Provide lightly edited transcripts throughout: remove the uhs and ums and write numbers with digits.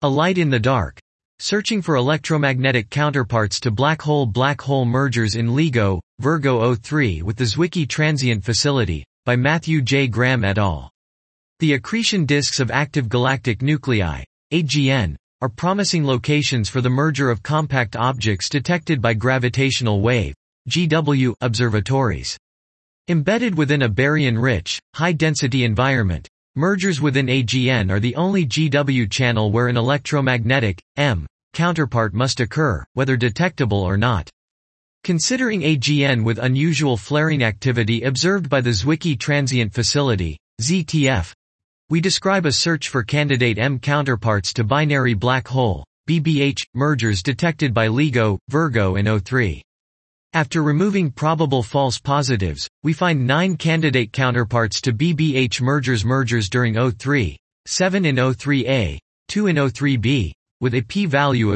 A light in the dark. Searching for electromagnetic counterparts to black hole mergers in LIGO, Virgo 03 with the Zwicky Transient Facility, by Matthew J. Graham et al. The accretion disks of active galactic nuclei, AGN, are promising locations for the merger of compact objects detected by gravitational wave, GW, observatories. Embedded within a baryon-rich, high-density environment, mergers within AGN are the only GW channel where an electromagnetic, M, counterpart must occur, whether detectable or not. Considering AGN with unusual flaring activity observed by the Zwicky Transient Facility, ZTF, we describe a search for candidate M counterparts to binary black hole, BBH, mergers detected by LIGO, Virgo and O3. After removing probable false positives, we find 9 candidate counterparts to BBH mergers during O3, 7 in O3A, 2 in O3B, with a p-value of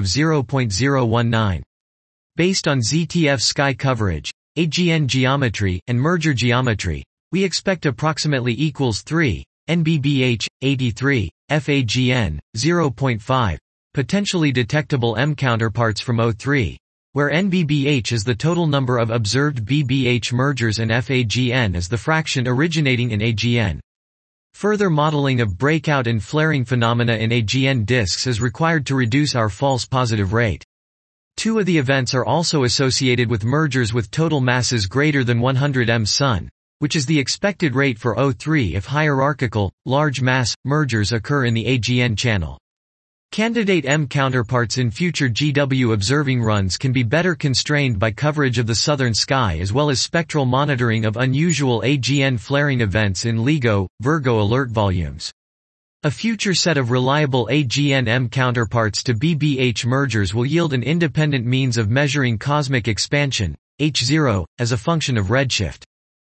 0.019. Based on ZTF sky coverage, AGN geometry, and merger geometry, we expect approximately equals 3, NBBH, 83, FAGN, 0.5, potentially detectable M counterparts from O3, where NBBH is the total number of observed BBH mergers and FAGN is the fraction originating in AGN. Further modeling of breakout and flaring phenomena in AGN disks is required to reduce our false positive rate. 2 of the events are also associated with mergers with total masses greater than 100 m Sun, which is the expected rate for O3 if hierarchical, large mass, mergers occur in the AGN channel. Candidate M counterparts in future GW observing runs can be better constrained by coverage of the southern sky as well as spectral monitoring of unusual AGN flaring events in LIGO, Virgo alert volumes. A future set of reliable AGN M counterparts to BBH mergers will yield an independent means of measuring cosmic expansion, H0, as a function of redshift.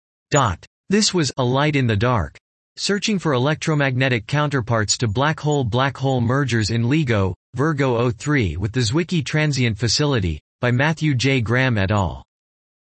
This was A Light in the Dark. Searching for electromagnetic counterparts to black hole mergers in LIGO, Virgo 03 with the Zwicky Transient Facility, by Matthew J. Graham et al.